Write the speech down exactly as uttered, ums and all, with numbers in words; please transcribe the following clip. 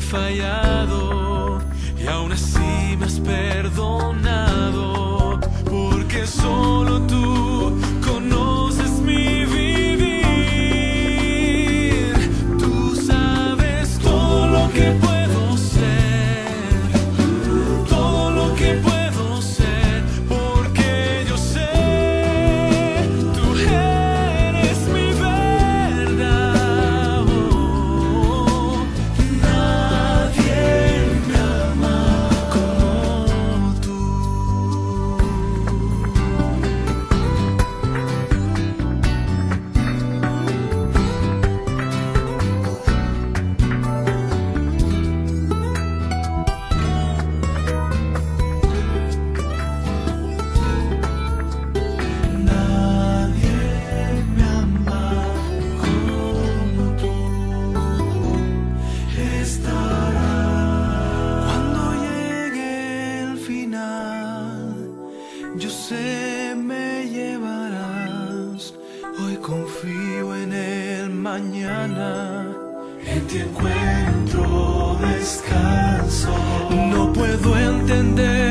fallado y aún así me has perdonado, porque solo tú conoces mi vivir. Tú sabes todo lo que puedo ser, todo lo que puedo ser, porque yo sé, tú eres mi verdad. Oh, nadie me ama como tú. Nadie me ama como tú. Estará cuando llegue el final. Yo sé me llevarás. Hoy confío en el mañana. En ti encuentro descanso. No puedo entender